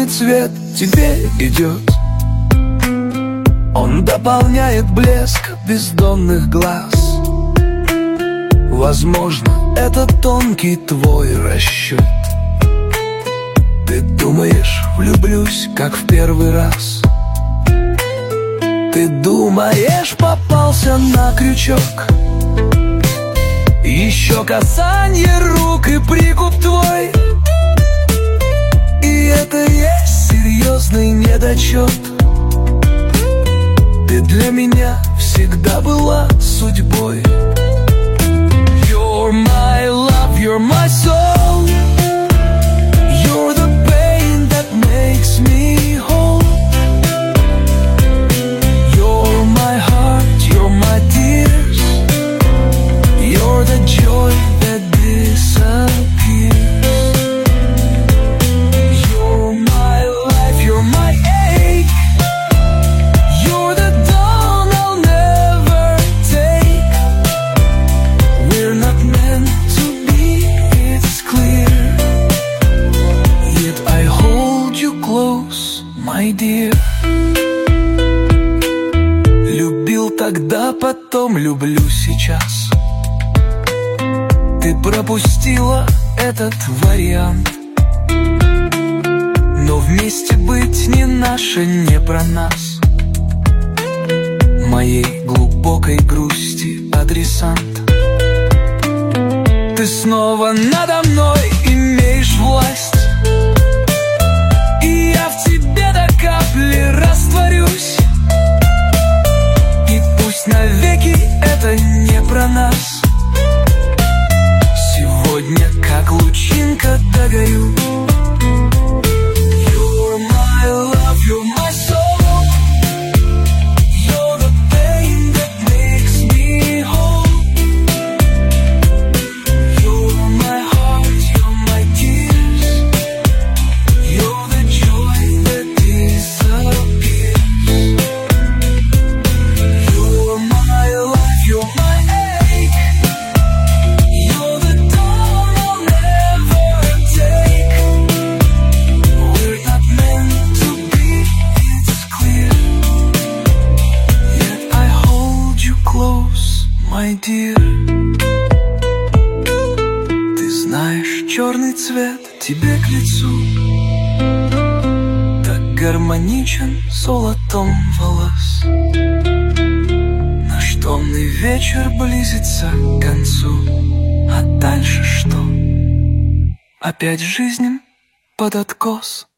черный цвет тебе идет. Он дополняет блеск бездонных глаз. Возможно, это тонкий твой расчет. Ты думаешь, влюблюсь, как в первый раз. Ты думаешь, попался на крючок. Еще касанье рук и прикуп твой, и это есть серьезный недочет. Ты для меня всегда была судьбой. You're my love, you're my soul. You're the pain that makes me whole. You're my heart, you're my tears. You're the joy that disappears. You're my life, you're my ache. You're the dawn I'll never take. We're not meant to be, it's clear. Yet I hold you close, my dear. Любил тогда, потом люблю сейчас. Ты пропустила этот вариант. Но вместе быть не наше, не про нас. Моей глубокой грусти адресант. Ты снова надо мной имеешь власть, и я в тебе до капли растворюсь. И пусть навеки это не про нас. Сегодня, как лучинка, догорю. You're my love, you're my soul. You're the pain that makes me whole. You're my heart, you're my tears. You're the joy that disappears. You're my life, you're my ache. You're the dawn I'll never take. We're not meant to be, it's clear. Yet I hold you close, my dear. Ты знаешь, черный цвет тебе к лицу, так гармоничен с золотом волос. Наш томный вечер близится к концу. А дальше что? Опять жизнь под откос.